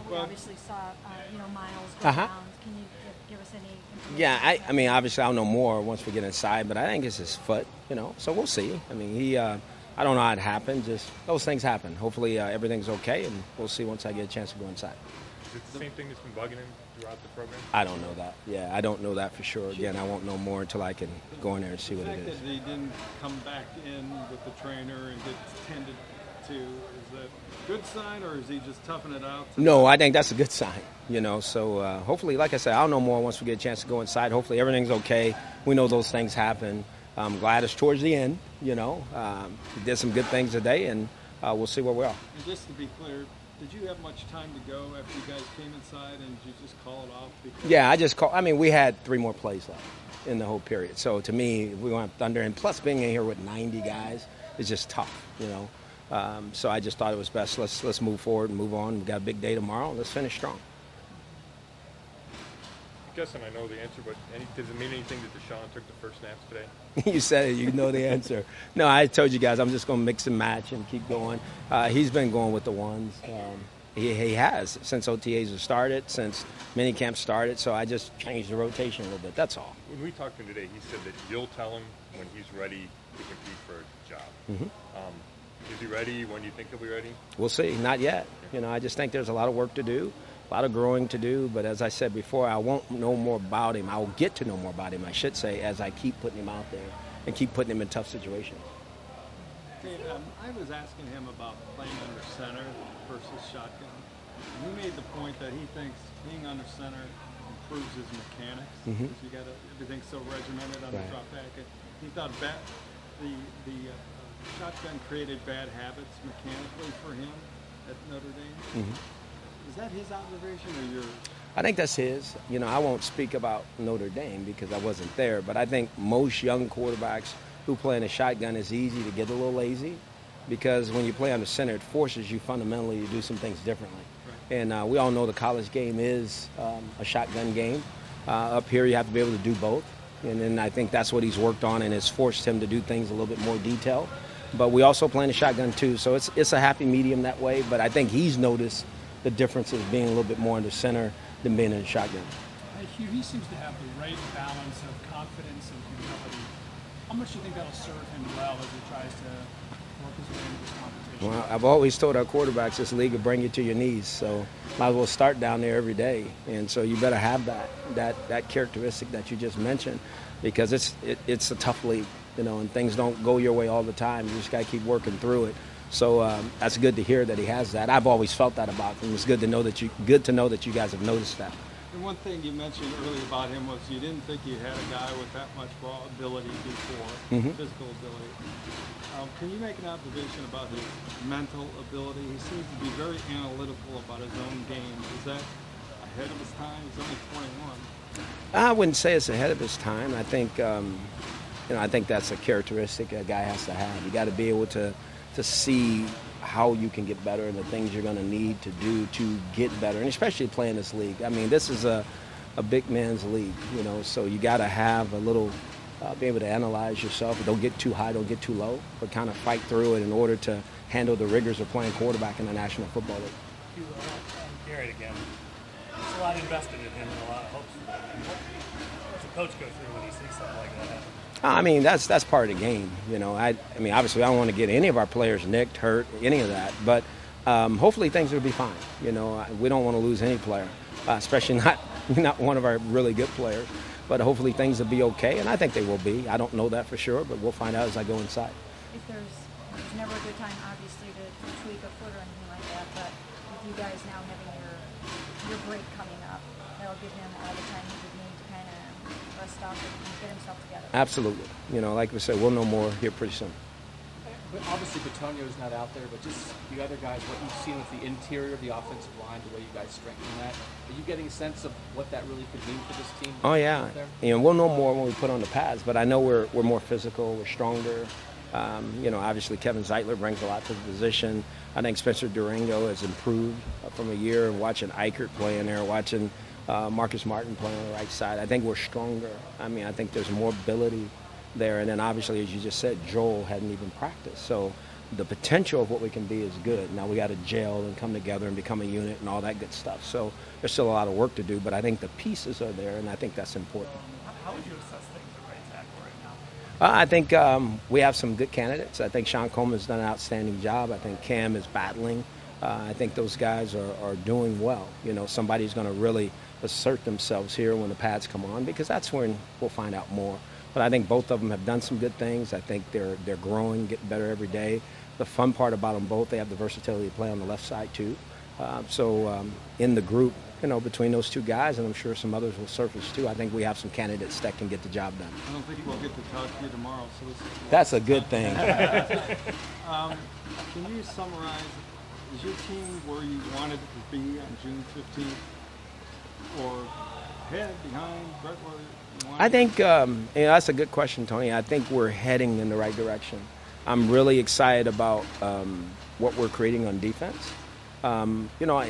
We Well, obviously saw, Miles go Uh-huh. down. Can you give us any information? Yeah, on I mean, obviously I'll know more once we get inside, but I think it's his foot, so we'll see. I mean, I don't know how it happened, just those things happen. Hopefully everything's okay, and we'll see once I get a chance to go inside. Is it the same thing that's been bugging him throughout the program? I don't know that. Yeah, I don't know that for sure. Again, I won't know more until I can go in there and see the what it fact is. that he didn't come back in with the trainer and get tended to, is that a good sign, or is he just toughing it out? No, I think that's a good sign, So hopefully, like I said, I'll know more once we get a chance to go inside. Hopefully everything's okay. We know those things happen. I'm glad it's towards the end, He did some good things today, and we'll see where we are. And just to be clear, did you have much time to go after you guys came inside, and did you just call it off? Because Yeah, I just call. I mean, we had 3 more plays left in the whole period. So to me, we went Thunder, and plus being in here with 90 guys is just tough, So I just thought it was best. Let's move forward and move on. We got a big day tomorrow. Let's finish strong. I'm guessing I know the answer, but does it mean anything that Deshaun took the first snaps today? You said it. You know the answer. No, I told you guys I'm just going to mix and match and keep going. He's been going with the ones. He has since OTAs have started, since minicamp started. So I just changed the rotation a little bit. That's all. When we talked to him today, he said that you'll tell him when he's ready to compete for a job. Is he ready? When do you think he'll be ready? We'll see. Not yet. I just think there's a lot of work to do, a lot of growing to do. But as I said before, I won't know more about him. I will get to know more about him, I should say, as I keep putting him out there and keep putting him in tough situations. Dave, I was asking him about playing under center versus shotgun. And he made the point that he thinks being under center improves his mechanics because you got everything so regimented on the Right. drop back. And he thought the shotgun created bad habits mechanically for him at Notre Dame. Is that his observation or yours? I think that's his. I won't speak about Notre Dame because I wasn't there, but I think most young quarterbacks who play in a shotgun is easy to get a little lazy because when you play under center, it forces you fundamentally to do some things differently. Right. And we all know the college game is a shotgun game. Up here, you have to be able to do both. And then I think that's what he's worked on and has forced him to do things a little bit more detailed. But we also play in a shotgun too, so it's a happy medium that way. But I think he's noticed the differences being a little bit more under center than being in a shotgun. Hugh, he seems to have the right balance of confidence and humility. How much do you think that'll serve him well as he tries to work his way into this competition? Well, I've always told our quarterbacks this league will bring you to your knees, so might as well start down there every day. And so you better have that characteristic that you just mentioned because it's a tough league, and things don't go your way all the time. You just got to keep working through it. So that's good to hear that he has that. I've always felt that about him. It's good to know that you guys have noticed that. And one thing you mentioned earlier about him was you didn't think you had a guy with that much raw ability before, physical ability. Can you make an observation about his mental ability? He seems to be very analytical about his own game. Is that ahead of his time? He's only 21. I wouldn't say it's ahead of his time. I think, I think that's a characteristic a guy has to have. You got to be able to see how you can get better and the things you're going to need to do to get better, and especially playing this league. I mean, this is a big man's league, so you got to have a little, be able to analyze yourself. Don't get too high, don't get too low, but kind of fight through it in order to handle the rigors of playing quarterback in the National Football League. Hugh, Garrett again. There's a lot invested in him and a lot of hopes for him. What's a coach go through when he sees something like that happen? I mean, that's part of the game. I mean, obviously, I don't want to get any of our players nicked, hurt, any of that. But hopefully, things will be fine. We don't want to lose any player, especially not one of our really good players. But hopefully, things will be okay, and I think they will be. I don't know that for sure, but we'll find out as I go inside. If there's never a good time, obviously, to tweak a foot or anything like that, but with you guys now having your break coming up, that'll give him all the time he would need to kind of rest up and get himself together. Absolutely. Like we said, we'll know more here pretty soon. But obviously, Bitonio's not out there, but just the other guys, what you've seen with the interior of the offensive line, the way you guys strengthen that, are you getting a sense of what that really could mean for this team? Oh, yeah. out there? We'll know more when we put on the pads, but I know we're more physical, we're stronger. Obviously Kevin Zeitler brings a lot to the position. I think Spencer Durango has improved from a year, and watching Eichert play in there, watching Marcus Martin play on the right side. I think we're stronger. I mean, I think there's more ability there. And then obviously, as you just said, Joel hadn't even practiced. So the potential of what we can be is good. Now we got to gel and come together and become a unit and all that good stuff. So there's still a lot of work to do, but I think the pieces are there, and I think that's important. How would you assess things at right tackle right now? I think we have some good candidates. I think Sean Coleman's done an outstanding job. I think Cam is battling. I think those guys are doing well. You know, somebody's going to really assert themselves here when the pads come on, because that's when we'll find out more. But I think both of them have done some good things. I think they're growing, getting better every day. The fun part about them both, they have the versatility to play on the left side too. So in the group, you know, between those two guys, and I'm sure some others will surface too, I think we have some candidates that can get the job done. I don't think we'll get to talk to you tomorrow, so this is That's a good thing. Can you summarize, is your team where you wanted it to be on June 15th? Or ahead, behind, right where you wanted? I think that's a good question, Tony. I think we're heading in the right direction. I'm really excited about what we're creating on defense. You know,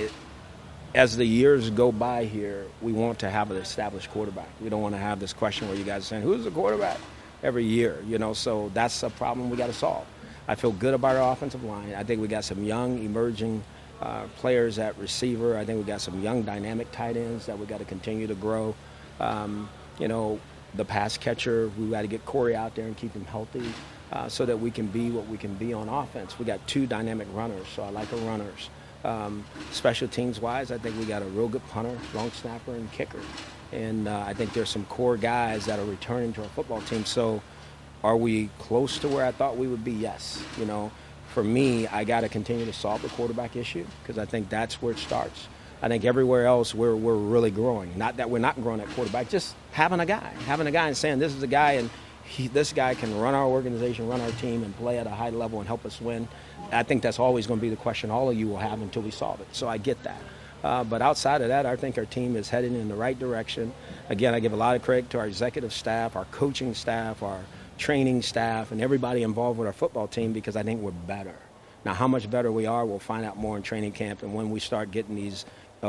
as the years go by here, we want to have an established quarterback. We don't want to have this question where you guys are saying, who's the quarterback every year? You know, so that's a problem we got to solve. I feel good about our offensive line. I think we got some young, emerging players at receiver. I think we got some young, dynamic tight ends that we got to continue to grow. You know, the pass catcher, we got to get Corey out there and keep him healthy so that we can be what we can be on offense. We got two dynamic runners, so I like our runners. Special teams wise, I think we got a real good punter, long snapper, and kicker. And I think there's some core guys that are returning to our football team. So are we close to where I thought we would be? Yes. You know, for me, I got to continue to solve the quarterback issue, because I think that's where it starts. I think everywhere else we're really growing. Not that we're not growing at quarterback, just having a guy and saying this is a guy, and this guy can run our organization, run our team, and play at a high level and help us win. I think that's always going to be the question all of you will have until we solve it. So I get that. But outside of that, I think our team is heading in the right direction. Again, I give a lot of credit to our executive staff, our coaching staff, our training staff, and everybody involved with our football team, because I think we're better. Now, how much better we are, we'll find out more in training camp and when we start getting these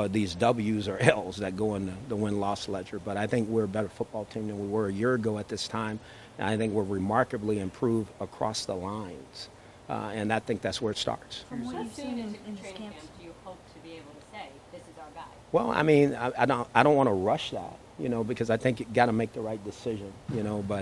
W's or L's that go in the win-loss ledger. But I think we're a better football team than we were a year ago at this time. And I think we're remarkably improved across the lines. And I think that's where it starts. From what you've seen in this training camp, camp, do you hope to be able to say, this is our guy? Well, I mean, I don't want to rush that, you know, because I think you got to make the right decision, you know. But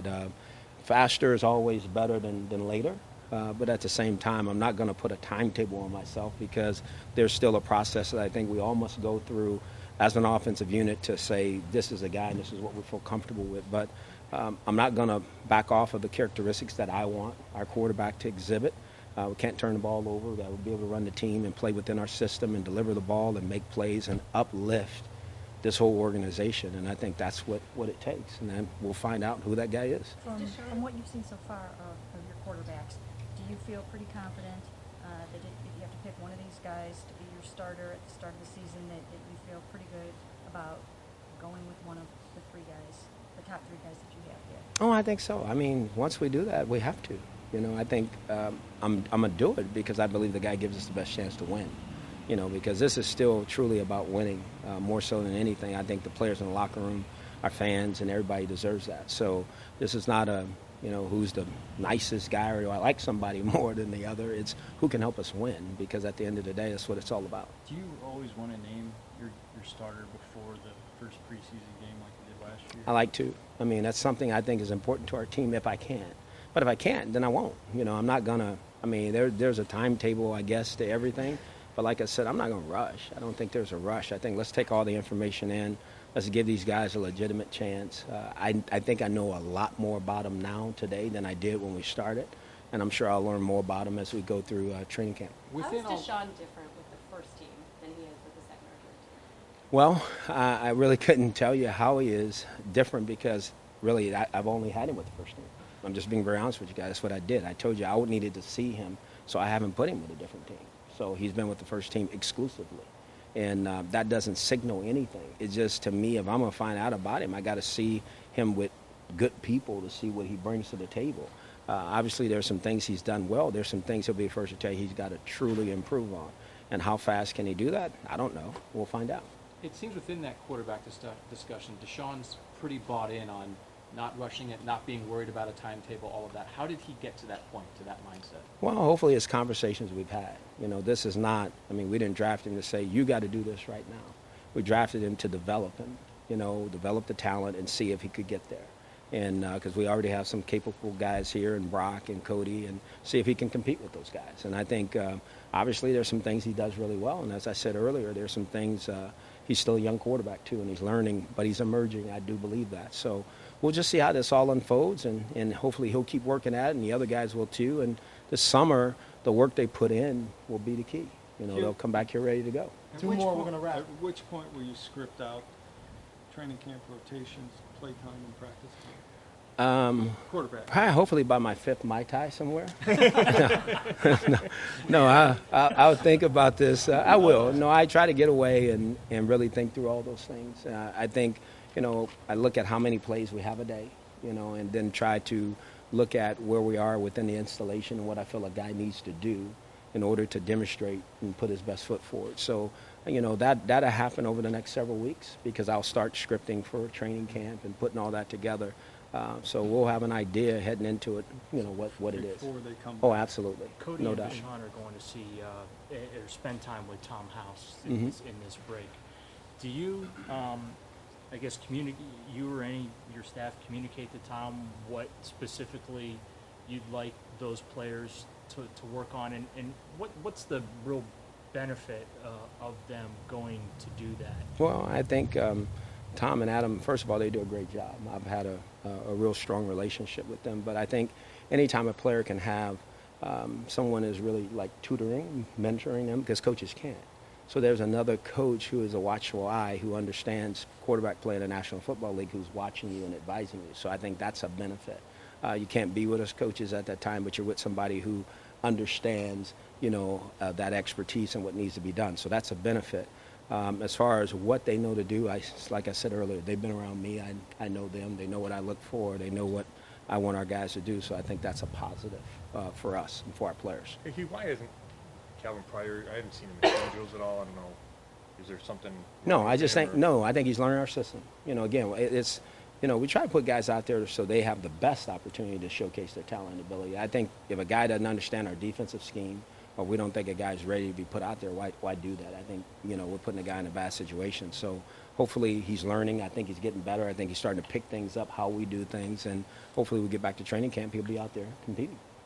faster is always better than later. But at the same time, I'm not going to put a timetable on myself, because there's still a process that I think we all must go through as an offensive unit to say this is a guy and this is what we feel comfortable with. But I'm not going to back off of the characteristics that I want our quarterback to exhibit. We can't turn the ball over. That we'll be able to run the team and play within our system and deliver the ball and make plays and uplift this whole organization. And I think that's what it takes. And then we'll find out who that guy is. from what you've seen so far of your quarterbacks, do you feel pretty confident that if you have to pick one of these guys to be your starter at the start of the season, that you feel pretty good about going with one of the three guys, the top three guys that you have here? Oh, I think so. I mean, once we do that, we have to. You know, I think I'm going to do it because I believe the guy gives us the best chance to win. You know, because this is still truly about winning, more so than anything. I think the players in the locker room, our fans, and everybody deserves that. So this is not a, you know, who's the nicest guy or do I like somebody more than the other. It's who can help us win, because at the end of the day, that's what it's all about. Do you always want to name your starter before the first preseason game like you did last year? I like to. I mean, that's something I think is important to our team if I can. But if I can't, then I won't. You know, I'm not going to, I mean, there's a timetable, I guess, to everything. But like I said, I'm not going to rush. I don't think there's a rush. I think let's take all the information in. Let's give these guys a legitimate chance. I think I know a lot more about them now today than I did when we started. And I'm sure I'll learn more about them as we go through training camp. How is Deshaun different with the first team than he is with the second or third team? Well, I really couldn't tell you how he is different because really I've only had him with the first team. I'm just being very honest with you guys. That's what I did. I told you I needed to see him, so I haven't put him with a different team. So he's been with the first team exclusively. And that doesn't signal anything. It's just, to me, if I'm going to find out about him, I got to see him with good people to see what he brings to the table. Obviously, there's some things he's done well. There's some things he'll be the first to tell you he's got to truly improve on. And how fast can he do that? I don't know. We'll find out. It seems within that quarterback discussion, Deshaun's pretty bought in on not rushing it, not being worried about a timetable, all of that. How did he get to that point, to that mindset? Well, hopefully it's conversations we've had. This is not, we didn't draft him to say, you got to do this right now. We drafted him to develop him, develop the talent and see if he could get there. And because we already have some capable guys here, and Brock and Cody, and see if he can compete with those guys. And I think obviously there's some things he does really well. And as I said earlier, there's some things, he's still a young quarterback too, and he's learning, but he's emerging. I do believe that. So we'll just see how this all unfolds, and hopefully he'll keep working at it, and the other guys will too. And this summer, the work they put in will be the key. They'll come back here ready to go. Two more, we're going to wrap. At which point will you script out training camp rotations, playtime, and practice time? Quarterback. Probably, hopefully by my 5th Mai Tai somewhere. I'll think about this. I will. No, I try to get away and really think through all those things. I think, I look at how many plays we have a day, and then try to look at where we are within the installation and what I feel a guy needs to do in order to demonstrate and put his best foot forward. So, that'll happen over the next several weeks, because I'll start scripting for training camp and putting all that together. So we'll have an idea heading into it, what it is. Before they come Oh, back. absolutely. Cody No and doubt. Deshaun are going to see or spend time with Tom House Mhm. in this break. Do you, I guess, you or your staff communicate to Tom what specifically you'd like those players to work on, and what's the real benefit of them going to do that? Well, I think Tom and Adam, first of all, they do a great job. I've had a real strong relationship with them. But I think anytime a player can have someone is really like tutoring, mentoring them, because coaches can't. So there's another coach who is a watchful eye, who understands quarterback play in the National Football League, who's watching you and advising you. So I think that's a benefit. You can't be with us coaches at that time, but you're with somebody who understands, that expertise and what needs to be done. So that's a benefit. As far as what they know to do, like I said earlier, they've been around me. I know them. They know what I look for. They know what I want our guys to do. So I think that's a positive for us and for our players. Hey, Hugh, why isn't Calvin Pryor? I haven't seen him in film drills at all. I don't know. Is there something? No, I just think I think he's learning our system. Again, it's we try to put guys out there so they have the best opportunity to showcase their talent and ability. I think if a guy doesn't understand our defensive scheme, or we don't think a guy's ready to be put out there, why do that? I think, we're putting a guy in a bad situation. So hopefully he's learning. I think he's getting better. I think he's starting to pick things up, how we do things. And hopefully we get back to training camp, he'll be out there competing.